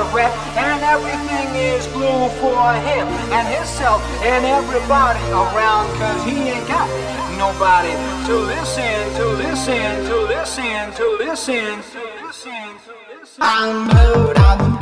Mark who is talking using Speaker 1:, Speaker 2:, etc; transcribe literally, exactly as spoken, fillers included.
Speaker 1: regret, and everything is blue for him and himself and everybody around, cause he ain't got nobody to listen, to listen, to listen, to listen, to listen, to listen. I'm blue, I'm